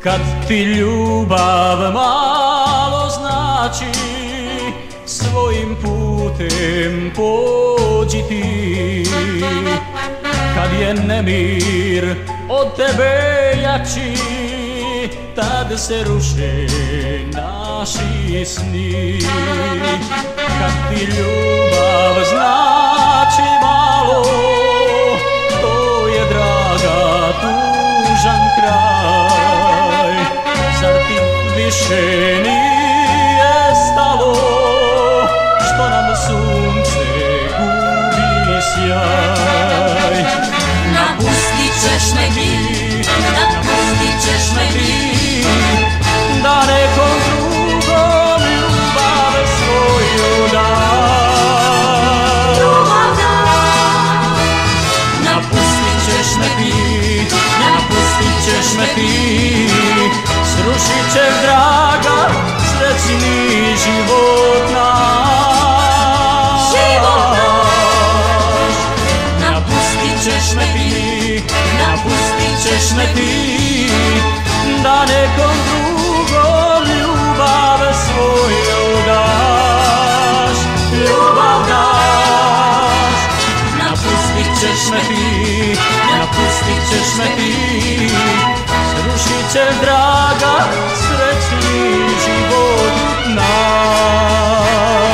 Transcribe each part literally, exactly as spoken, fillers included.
Kad ti ljubav malo znači, svojim putem pođi ti. Kad je nemir od tebe jači, tad se ruše naši sni. Kad ti ljubav znači malo, to je draga tužan kraj. Zar ti više nije stalo, što nam sunce gubi sjaj? Napustit ćeš me ti, napustit ćeš me ti, da nekom drugom ljubav svoju daj. ljubav daj. Napustit ćeš me ti, napustit ćeš me ti, srušit će draga srećni život naš. Život naš. Napustit ćeš me ti, napustit ćeš me ti, da nekom drugom ljubav svoju daš. Ljubav daš. Napustit ćeš me ti, napustit ćeš me ti, srušit će draga srećni život naš.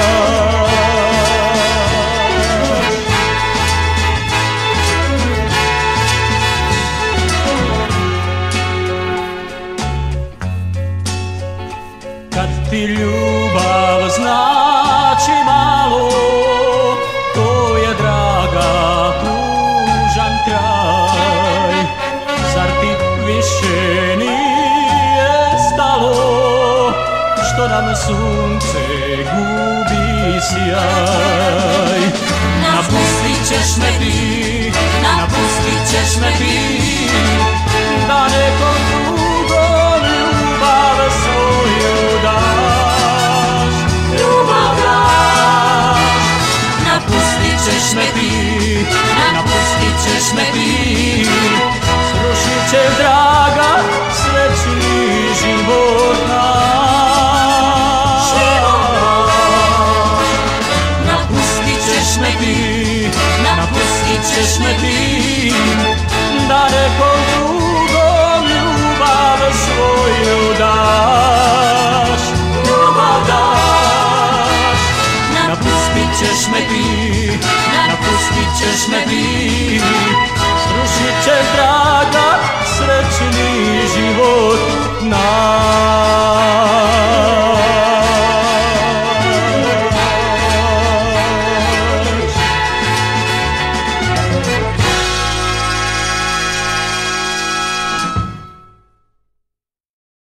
Kad ti ljubav znači malo, to je draga tužan kraj. Zar ti više nije stalo, što nam sunce gubi sjaj? Napustit ćeš me ti, napustit ćeš me ti, da nekom drugom ljubav svoju daš. Ljubav daš. Napustit ćeš me ti, napustit ćeš me ti, srušit će draga srećni život naš. Napustit ćeš me ti, napustit ćeš me ti, da nekom drugom ljubav svoju daš. Ljubav daš. Napustit ćeš me ti, napustit ćeš me ti, srušit će draga srećni život naš.